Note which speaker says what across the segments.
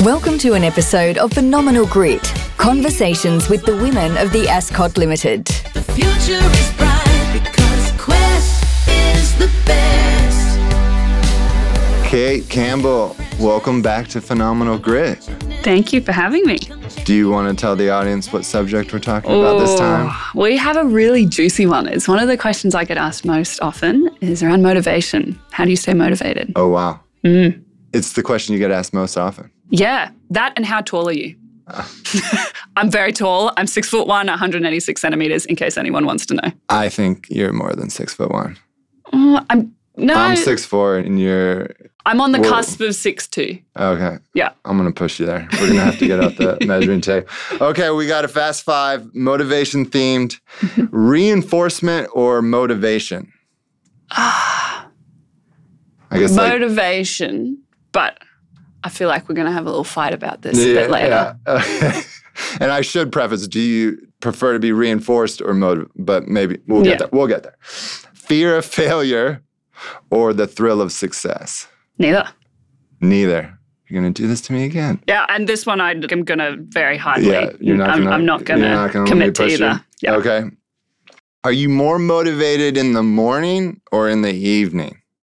Speaker 1: Welcome to an episode of Phenomenal Grit, conversations with the women of the Ascot Limited.
Speaker 2: The future is bright because Quest is the best.
Speaker 3: Kate Campbell, welcome back to Phenomenal Grit.
Speaker 4: Thank you for having me.
Speaker 3: Do you want to tell the audience what subject we're talking about this time?
Speaker 4: We have a really juicy one. It's one of the questions I get asked most often is around motivation. How do you stay motivated?
Speaker 3: Oh, wow. It's the question you get asked most often.
Speaker 4: Yeah, that and how tall are you? I'm very tall. I'm 6'1", 186 centimeters, in case anyone wants to know.
Speaker 3: I think you're more than 6'1".
Speaker 4: I'm
Speaker 3: 6'4", and you're...
Speaker 4: I'm on the cusp of 6'2".
Speaker 3: Okay.
Speaker 4: Yeah.
Speaker 3: I'm going to push you there. We're going to have to get out the measuring tape. Okay, we got a fast five, motivation themed. Reinforcement or motivation? I guess
Speaker 4: motivation, but I feel like we're going to have a little fight about this a bit later.
Speaker 3: Yeah. And I should preface, do you prefer to be reinforced or motivated? But maybe we'll get there. We'll get there. Fear of failure or the thrill of success?
Speaker 4: Neither.
Speaker 3: You're going to do this to me again.
Speaker 4: Yeah, and this one I'm going to very hardly.
Speaker 3: Yeah,
Speaker 4: I'm not going to commit to either. Yeah.
Speaker 3: Okay. Are you more motivated in the morning or in the evening?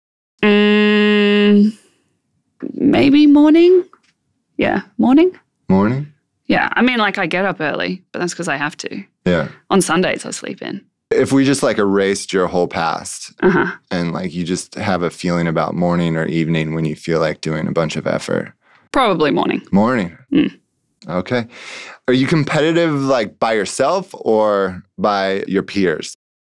Speaker 4: Maybe morning. Yeah, morning.
Speaker 3: Morning?
Speaker 4: Yeah, I mean, like I get up early, but that's because I have to.
Speaker 3: Yeah.
Speaker 4: On Sundays, I sleep in.
Speaker 3: If we just like erased your whole past and like you just have a feeling about morning or evening when you feel like doing a bunch of effort.
Speaker 4: Probably morning.
Speaker 3: Morning. Okay. Are you competitive like by yourself or by your peers?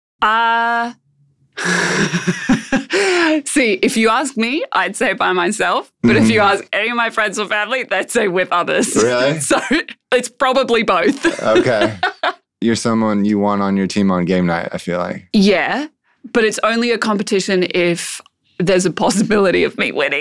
Speaker 4: See, if you ask me, I'd say by myself. But if you ask any of my friends or family, they'd say with others.
Speaker 3: Really?
Speaker 4: So it's probably both.
Speaker 3: Okay. You're someone you want on your team on game night, I feel like.
Speaker 4: Yeah, but it's only a competition if there's a possibility of me winning.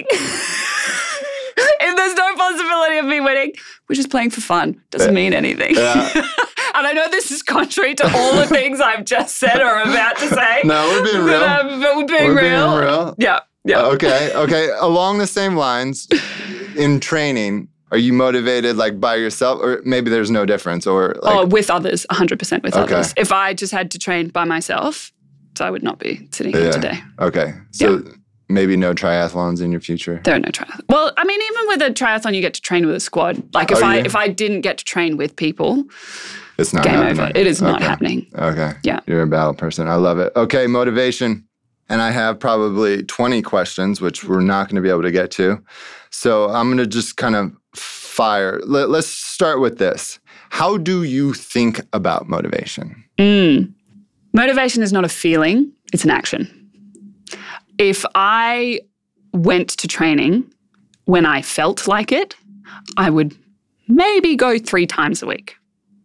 Speaker 4: If there's no possibility of me winning, we're just playing for fun. Doesn't mean anything.
Speaker 3: Yeah.
Speaker 4: And I know this is contrary to all the things I've just said or about to say.
Speaker 3: No, we're being real.
Speaker 4: But we're being real. Yeah.
Speaker 3: Okay. Along the same lines, in training, are you motivated like by yourself or maybe there's no difference or like...
Speaker 4: with others, 100% with others. If I just had to train by myself, I would not be sitting here today.
Speaker 3: Okay. So maybe no triathlons in your future?
Speaker 4: There are no triathlons. Well, I mean, even with a triathlon, you get to train with a squad. Like if I didn't get to train with people,
Speaker 3: it's not
Speaker 4: game
Speaker 3: happening.
Speaker 4: over. It is not happening.
Speaker 3: Okay.
Speaker 4: Yeah.
Speaker 3: You're a battle person. I love it. Okay, motivation. And I have probably 20 questions, which we're not going to be able to get to. So I'm going to just kind of fire. Let's start with this. How do you think about motivation?
Speaker 4: Motivation is not a feeling. It's an action. If I went to training when I felt like it, I would maybe go 3 times a week.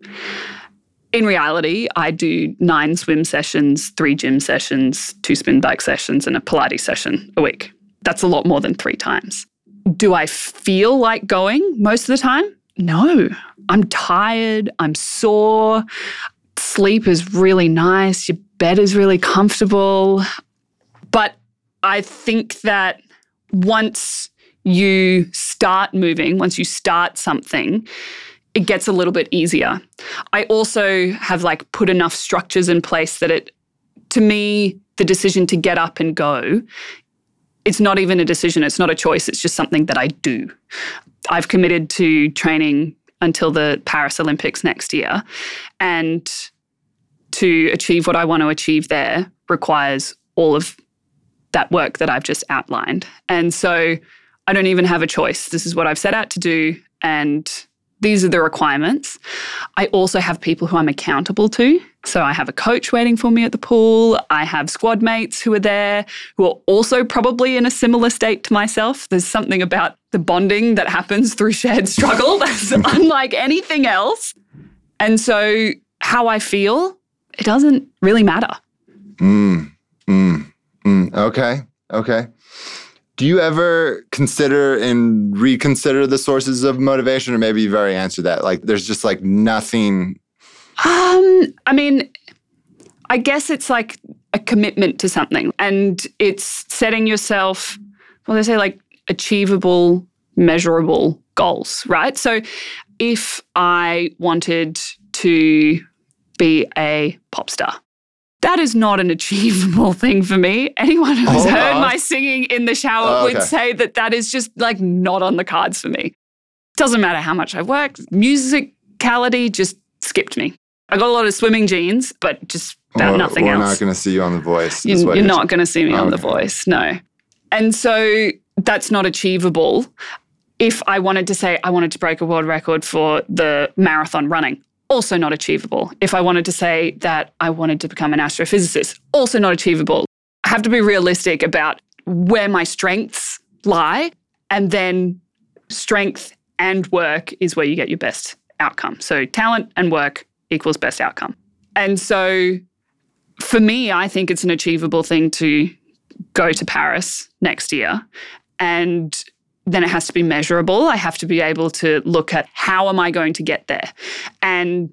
Speaker 4: In reality, I do 9 swim sessions, 3 gym sessions, 2 spin bike sessions, and a Pilates session a week. That's a lot more than 3 times. Do I feel like going most of the time? No. I'm tired. I'm sore. Sleep is really nice. Your bed is really comfortable. But I think that once you start moving, once you start something, it gets a little bit easier. I also have like put enough structures in place that to me, the decision to get up and go, it's not even a decision. It's not a choice. It's just something that I do. I've committed to training until the Paris Olympics next year. And to achieve what I want to achieve there requires all of that work that I've just outlined. And so I don't even have a choice. This is what I've set out to do. And these are the requirements. I also have people who I'm accountable to. So I have a coach waiting for me at the pool. I have squad mates who are there who are also probably in a similar state to myself. There's something about the bonding that happens through shared struggle that's unlike anything else. And so how I feel, it doesn't really matter.
Speaker 3: Okay. Do you ever consider and reconsider the sources of motivation, or maybe you've already answered that? Like, there's just like nothing.
Speaker 4: I mean, I guess it's like a commitment to something, and it's setting yourself, well, they say like achievable measurable goals, right? So if I wanted to be a pop star, that is not an achievable thing for me. Anyone who's heard my singing in the shower would say that that is just like not on the cards for me. Doesn't matter how much I work. Musicality just skipped me. I got a lot of swimming genes, but just about nothing else.
Speaker 3: We're not going to see you on The Voice.
Speaker 4: You're not going to see me on The Voice, no. And so that's not achievable. If I wanted to say I wanted to break a world record for the marathon running, also not achievable. If I wanted to say that I wanted to become an astrophysicist, also not achievable. I have to be realistic about where my strengths lie, and then strength and work is where you get your best outcome. So talent and work equals best outcome. And so for me, I think it's an achievable thing to go to Paris next year. And then it has to be measurable. I have to be able to look at how am I going to get there? And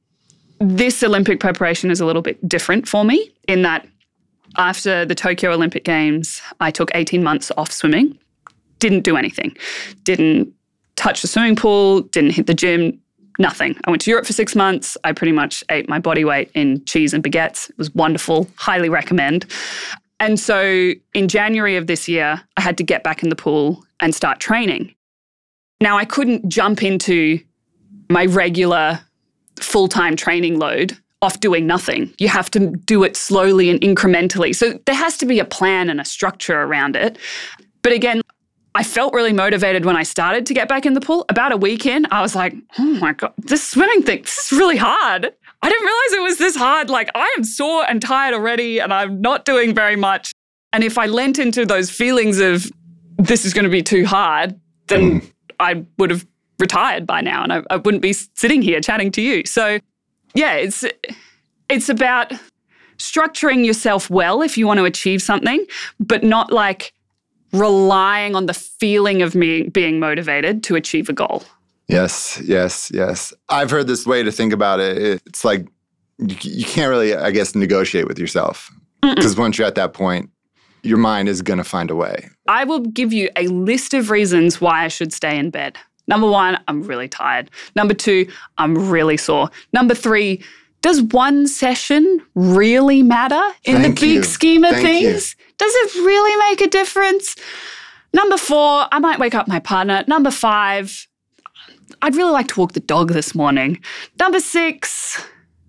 Speaker 4: this Olympic preparation is a little bit different for me in that after the Tokyo Olympic Games, I took 18 months off swimming, didn't do anything, didn't touch the swimming pool, didn't hit the gym, nothing. I went to Europe for 6 months. I pretty much ate my body weight in cheese and baguettes. It was wonderful. Highly recommend. And so in January of this year, I had to get back in the pool and start training. Now, I couldn't jump into my regular full-time training load off doing nothing. You have to do it slowly and incrementally. So there has to be a plan and a structure around it. But again, I felt really motivated when I started to get back in the pool. About a week in, I was like, oh my God, this swimming thing, this is really hard. I didn't realize it was this hard. Like, I am sore and tired already and I'm not doing very much. And if I lent into those feelings of this is going to be too hard, then I would have retired by now and I wouldn't be sitting here chatting to you. So yeah, it's about structuring yourself well if you want to achieve something, but not like relying on the feeling of me being motivated to achieve a goal.
Speaker 3: Yes. I've heard this way to think about it. It's like you can't really, I guess, negotiate with yourself. Because once you're at that point, your mind is going to find a way.
Speaker 4: I will give you a list of reasons why I should stay in bed. Number 1, I'm really tired. Number 2, I'm really sore. Number 3, does one session really matter in the big scheme of things? Does it really make a difference? Number 4, I might wake up my partner. Number 5, I'd really like to walk the dog this morning. Number 6,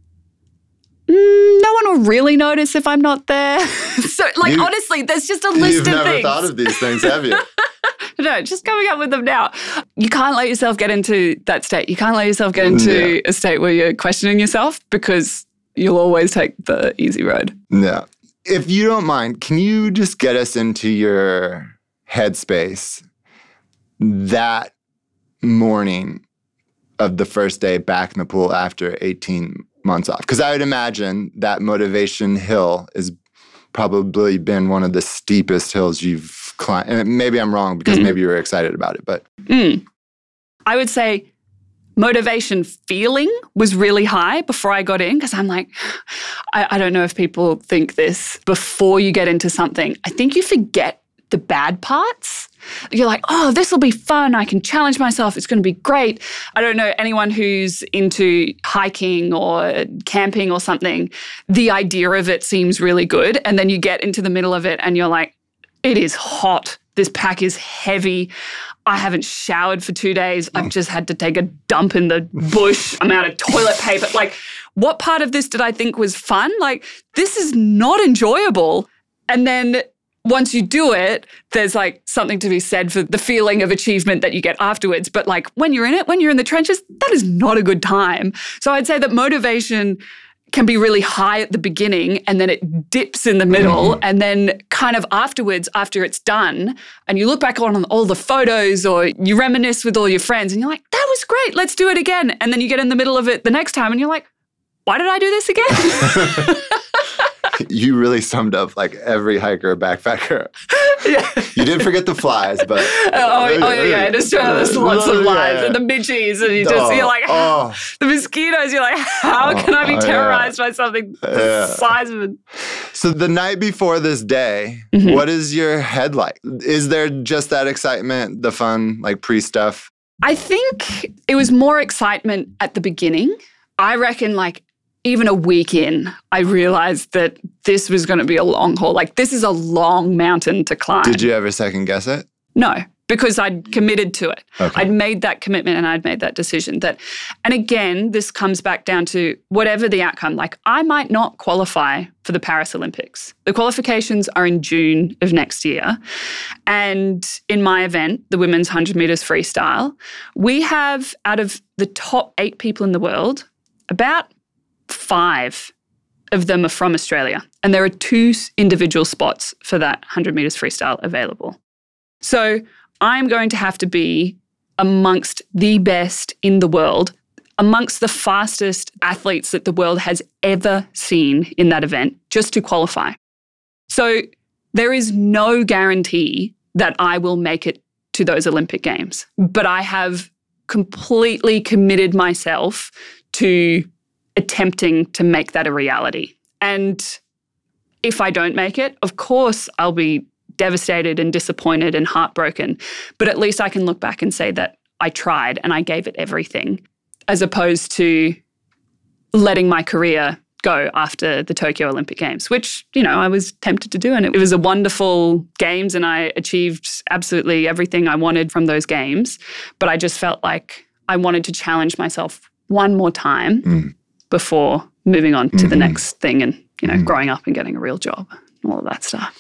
Speaker 4: no one will really notice if I'm not there. So, honestly, there's just a list of things.
Speaker 3: You've never thought of these things, have you?
Speaker 4: No, just coming up with them now. You can't let yourself get into that state. You can't let yourself get into a state where you're questioning yourself because you'll always take the easy road.
Speaker 3: Yeah. If you don't mind, can you just get us into your headspace that morning of the first day back in the pool after 18 months off? Because I would imagine that motivation hill has probably been one of the steepest hills you've climbed. And maybe I'm wrong because maybe you were excited about it, but.
Speaker 4: I would say motivation feeling was really high before I got in because I'm like, I don't know if people think this before you get into something. I think you forget the bad parts. You're like, oh, this will be fun. I can challenge myself. It's going to be great. I don't know anyone who's into hiking or camping or something. The idea of it seems really good. And then you get into the middle of it and you're like, it is hot. This pack is heavy. I haven't showered for 2 days. I've just had to take a dump in the bush. I'm out of toilet paper. Like, what part of this did I think was fun? Like, this is not enjoyable. And then once you do it, there's like something to be said for the feeling of achievement that you get afterwards. But like when you're in it, when you're in the trenches, that is not a good time. So I'd say that motivation can be really high at the beginning and then it dips in the middle. And then kind of afterwards, after it's done, and you look back on all the photos or you reminisce with all your friends and you're like, that was great, let's do it again. And then you get in the middle of it the next time and you're like, why did I do this again?
Speaker 3: You really summed up like every hiker or backpacker.
Speaker 4: Yeah.
Speaker 3: You didn't forget the flies, but
Speaker 4: Yeah, in Australia there's lots of flies and the midgies, and you're like, the mosquitoes, you're like, how can I be terrorized by something the size of it?
Speaker 3: So the night before this day, what is your head like? Is there just that excitement, the fun, like pre-stuff?
Speaker 4: I think it was more excitement at the beginning. I reckon like even a week in, I realized that this was going to be a long haul. Like this is a long mountain to climb.
Speaker 3: Did you ever second guess it?
Speaker 4: No, because I'd committed to it.
Speaker 3: Okay.
Speaker 4: I'd made that commitment and I'd made that decision. And again, this comes back down to whatever the outcome. Like I might not qualify for the Paris Olympics. The qualifications are in June of next year. And in my event, the women's 100 meters freestyle, we have out of the top 8 people in the world, about 5 of them are from Australia. And there are 2 individual spots for that 100 meters freestyle available. So I'm going to have to be amongst the best in the world, amongst the fastest athletes that the world has ever seen in that event, just to qualify. So there is no guarantee that I will make it to those Olympic Games, but I have completely committed myself to attempting to make that a reality. And if I don't make it, of course, I'll be devastated and disappointed and heartbroken. But at least I can look back and say that I tried and I gave it everything, as opposed to letting my career go after the Tokyo Olympic Games, which, I was tempted to do. And it was a wonderful games and I achieved absolutely everything I wanted from those games. But I just felt like I wanted to challenge myself one more time before moving on to the next thing and, growing up and getting a real job and all of that stuff.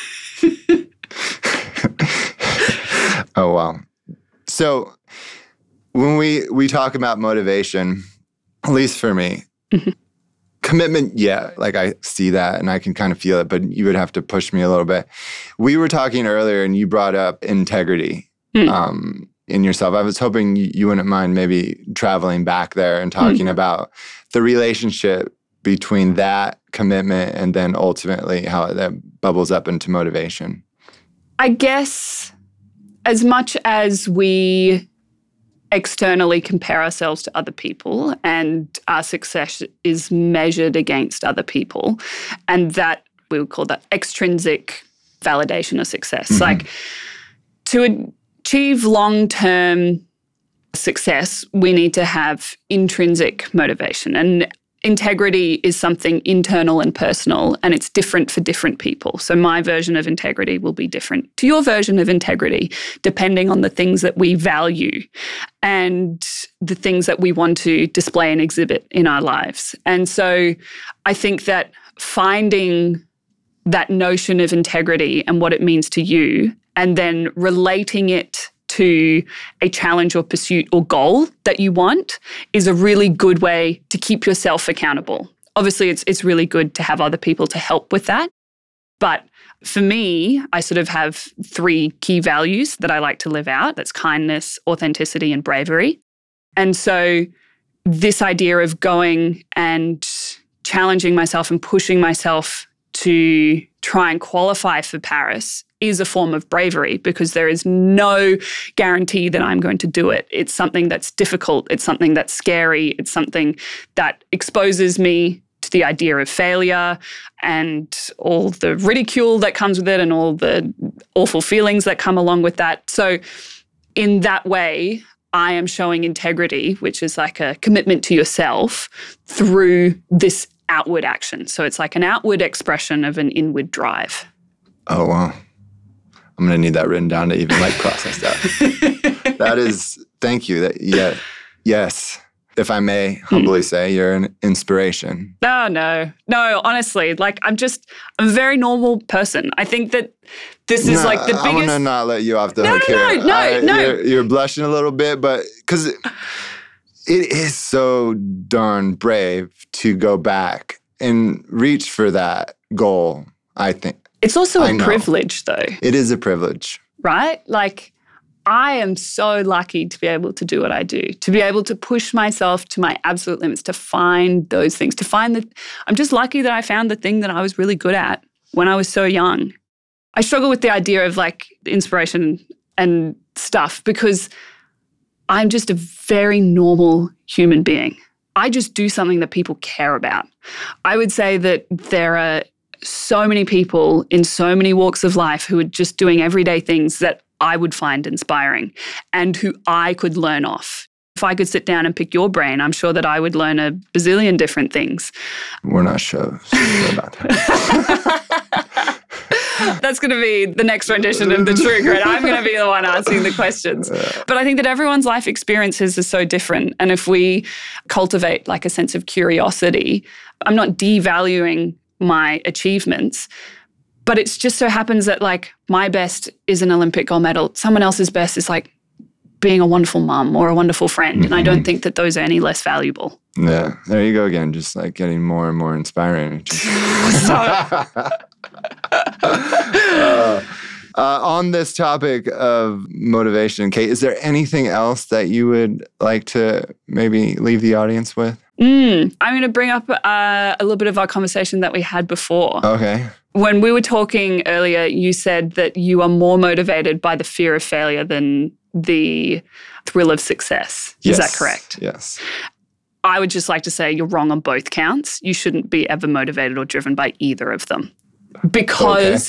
Speaker 3: Oh, wow. So when we talk about motivation, at least for me, commitment, like I see that and I can kind of feel it, but you would have to push me a little bit. We were talking earlier and you brought up integrity in yourself. I was hoping you wouldn't mind maybe traveling back there and talking about the relationship between that commitment and then ultimately how that bubbles up into motivation.
Speaker 4: I guess as much as we externally compare ourselves to other people and our success is measured against other people, and that we would call that extrinsic validation of success. Like to achieve long-term success, we need to have intrinsic motivation. And integrity is something internal and personal, and it's different for different people. So my version of integrity will be different to your version of integrity, depending on the things that we value and the things that we want to display and exhibit in our lives. And so I think that finding that notion of integrity and what it means to you, and then relating it to a challenge or pursuit or goal that you want is a really good way to keep yourself accountable. Obviously, it's really good to have other people to help with that. But for me, I sort of have 3 key values that I like to live out. That's kindness, authenticity, and bravery. And so this idea of going and challenging myself and pushing myself to try and qualify for Paris is a form of bravery, because there is no guarantee that I'm going to do it. It's something that's difficult. It's something that's scary. It's something that exposes me to the idea of failure and all the ridicule that comes with it and all the awful feelings that come along with that. So in that way, I am showing integrity, which is like a commitment to yourself through this outward action. So it's like an outward expression of an inward drive.
Speaker 3: Oh, wow. I'm going to need that written down to even process that. That is, thank you. Yes. If I may humbly say, you're an inspiration.
Speaker 4: No, honestly, I'm a very normal person. I think that this is the biggest...
Speaker 3: I'm going to not let you off the hook here.
Speaker 4: No.
Speaker 3: You're blushing a little bit, but because it is so darn brave to go back and reach for that goal, I think.
Speaker 4: It's also a privilege, though.
Speaker 3: It is a privilege.
Speaker 4: Right? I am so lucky to be able to do what I do, to be able to push myself to my absolute limits, to find those things, I'm just lucky that I found the thing that I was really good at when I was so young. I struggle with the idea of like inspiration and stuff because I'm just a very normal human being. I just do something that people care about. I would say that there are so many people in so many walks of life who are just doing everyday things that I would find inspiring and who I could learn off. If I could sit down and pick your brain, I'm sure that I would learn a bazillion different things.
Speaker 3: We're not sure about that.
Speaker 4: That's going to be the next rendition of the True Grit. I'm going to be the one asking the questions. But I think that everyone's life experiences are so different. And if we cultivate like a sense of curiosity, I'm not devaluing my achievements, but it just so happens that like my best is an Olympic gold medal. Someone else's best is like being a wonderful mum or a wonderful friend. And I don't think that those are any less valuable.
Speaker 3: Yeah, there you go again, just like getting more and more inspiring. On this topic of motivation, Kate, is there anything else that you would like to maybe leave the audience with?
Speaker 4: I'm going to bring up a little bit of our conversation that we had before.
Speaker 3: Okay.
Speaker 4: When we were talking earlier, you said that you are more motivated by the fear of failure than the thrill of success.
Speaker 3: Yes.
Speaker 4: Is that correct?
Speaker 3: Yes.
Speaker 4: I would just like to say you're wrong on both counts. You shouldn't be ever motivated or driven by either of them. Because,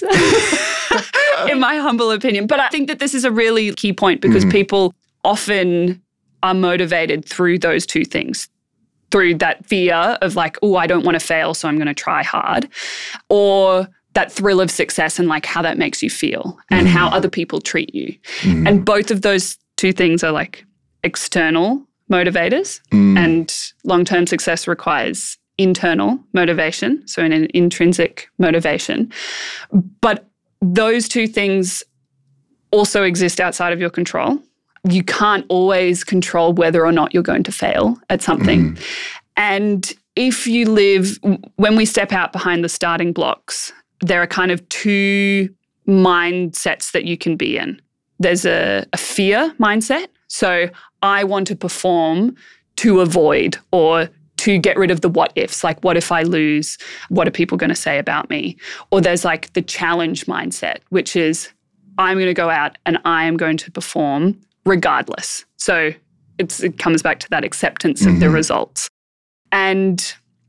Speaker 4: in my humble opinion, but I think that this is a really key point because people often are motivated through those two things. Through that fear of like, oh, I don't want to fail, so I'm going to try hard. Or that thrill of success and like how that makes you feel and how other people treat you. And both of those two things are like external motivators and long-term success requires internal motivation, so an intrinsic motivation. But those two things also exist outside of your control. You can't always control whether or not you're going to fail at something. And if you when we step out behind the starting blocks, there are kind of two mindsets that you can be in. There's a fear mindset. So I want to perform to avoid or to get rid of the what ifs, like what if I lose? What are people going to say about me? Or there's like the challenge mindset, which is I'm going to go out and I am going to perform regardless. So it comes back to that acceptance of the results. And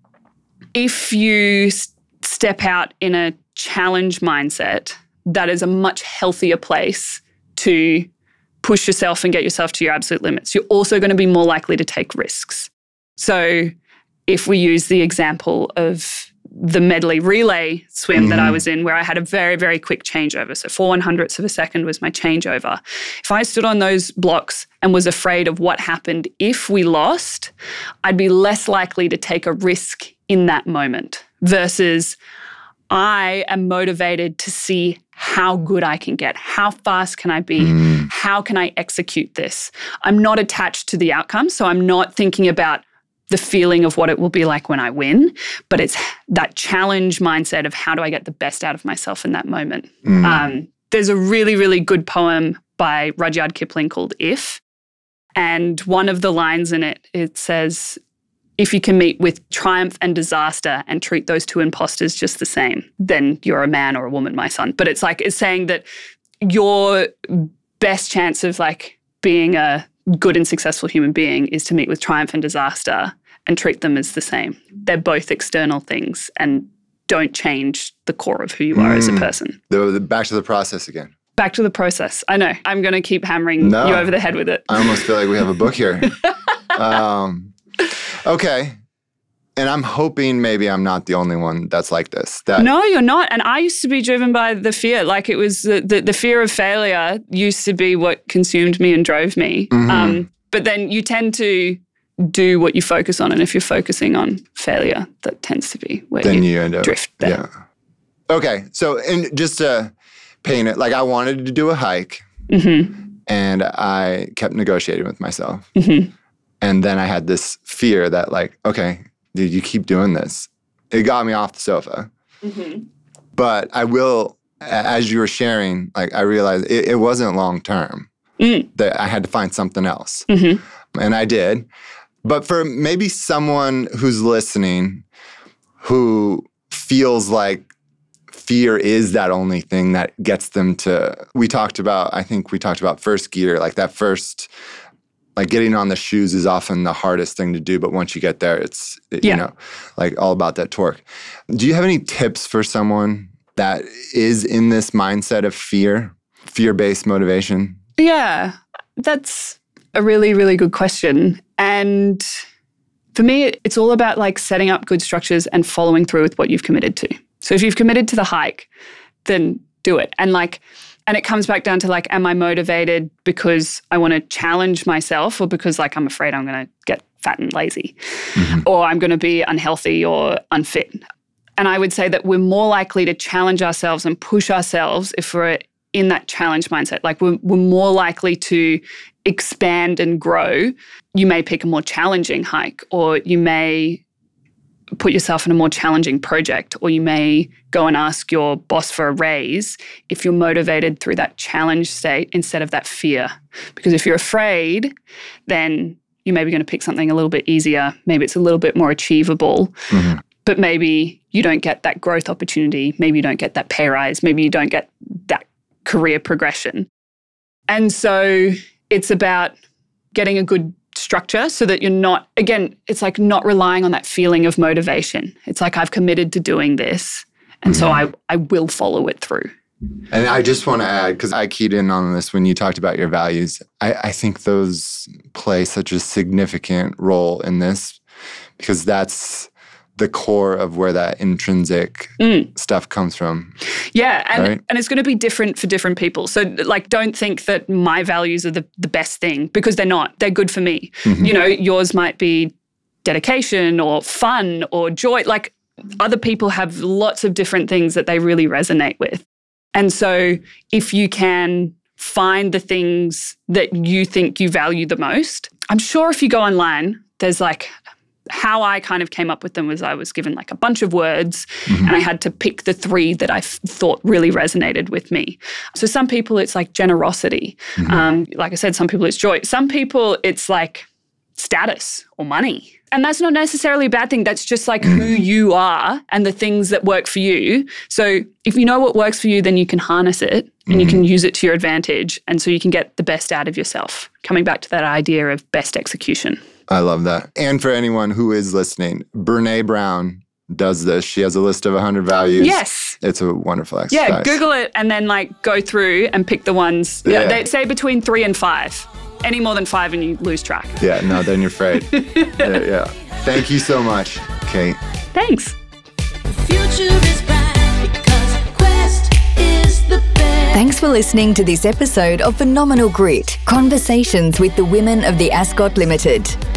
Speaker 4: if you step out in a challenge mindset, that is a much healthier place to push yourself and get yourself to your absolute limits. You're also going to be more likely to take risks. So if we use the example of the medley relay swim that I was in, where I had a very, very quick changeover. So 4/100ths of a second was my changeover. If I stood on those blocks and was afraid of what happened if we lost, I'd be less likely to take a risk in that moment versus I am motivated to see how good I can get. How fast can I be? How can I execute this? I'm not attached to the outcome, so I'm not thinking about the feeling of what it will be like when I win, but it's that challenge mindset of how do I get the best out of myself in that moment. There's a really, really good poem by Rudyard Kipling called If, and one of the lines in it, it says, if you can meet with triumph and disaster and treat those two imposters just the same, then you're a man or a woman, my son. But it's saying that your best chance of like being a good and successful human being is to meet with triumph and disaster and treat them as the same. They're both external things and don't change the core of who you are as a person.
Speaker 3: Back to the process again.
Speaker 4: Back to the process. I know. I'm going to keep hammering you over the head with it.
Speaker 3: I almost feel like we have a book here. Okay. And I'm hoping maybe I'm not the only one that's like this.
Speaker 4: No, you're not. And I used to be driven by the fear. Like it was the fear of failure used to be what consumed me and drove me. But then you tend to do what you focus on. And if you're focusing on failure, that tends to be where you end up, drift there.
Speaker 3: Yeah. Okay. So and just to paint it, like I wanted to do a hike and I kept negotiating with myself. And then I had this fear that like, okay, dude, you keep doing this. It got me off the sofa. But I will, as you were sharing, like I realized it wasn't long term. that I had to find something else. And I did. But for maybe someone who's listening who feels like fear is that only thing that gets them to, I think we talked about first gear, like that first, like getting on the shoes is often the hardest thing to do. But once you get there, it's, you know, like all about that torque. Do you have any tips for someone that is in this mindset of fear-based motivation?
Speaker 4: Yeah, that's a really, really good question. And for me, it's all about like setting up good structures and following through with what you've committed to. So if you've committed to the hike, then do it. And it comes back down to like, am I motivated because I want to challenge myself, or because like I'm afraid I'm going to get fat and lazy, or I'm going to be unhealthy or unfit? And I would say that we're more likely to challenge ourselves and push ourselves if we're in that challenge mindset. Like we're more likely to expand and grow. You may pick a more challenging hike, or you may put yourself in a more challenging project, or you may go and ask your boss for a raise if you're motivated through that challenge state instead of that fear. Because if you're afraid, then you're maybe going to pick something a little bit easier. Maybe it's a little bit more achievable, but maybe you don't get that growth opportunity. Maybe you don't get that pay rise. Maybe you don't get that career progression. And so it's about getting a good structure so that you're not, again, it's like not relying on that feeling of motivation. It's like, I've committed to doing this, and so I will follow it through.
Speaker 3: And I just want to add, because I keyed in on this when you talked about your values, I think those play such a significant role in this, because that's the core of where that intrinsic stuff comes from.
Speaker 4: Yeah,
Speaker 3: and
Speaker 4: it's going to be different for different people. So like, don't think that my values are the best thing, because they're not. They're good for me. You know, yours might be dedication or fun or joy. Like, other people have lots of different things that they really resonate with. And so if you can find the things that you think you value the most, I'm sure if you go online, there's like, how I kind of came up with them was I was given like a bunch of words and I had to pick the 3 that I thought really resonated with me. So some people it's like generosity. Like I said, some people it's joy. Some people it's like status or money. And that's not necessarily a bad thing. That's just like who you are and the things that work for you. So if you know what works for you, then you can harness it and you can use it to your advantage. And so you can get the best out of yourself. Coming back to that idea of best execution.
Speaker 3: I love that. And for anyone who is listening, Brené Brown does this. She has a list of 100 values.
Speaker 4: Yes.
Speaker 3: It's a wonderful exercise.
Speaker 4: Yeah, Google it and then like go through and pick the ones.
Speaker 3: Yeah.
Speaker 4: They say between 3 and 5. Any more than 5 and you lose track.
Speaker 3: Yeah, no, then you're afraid. yeah. Thank you so much, Kate.
Speaker 4: Thanks.
Speaker 2: The future is bright because Quest is the best.
Speaker 1: Thanks for listening to this episode of Phenomenal Grit, Conversations with the Women of the Ascot Limited.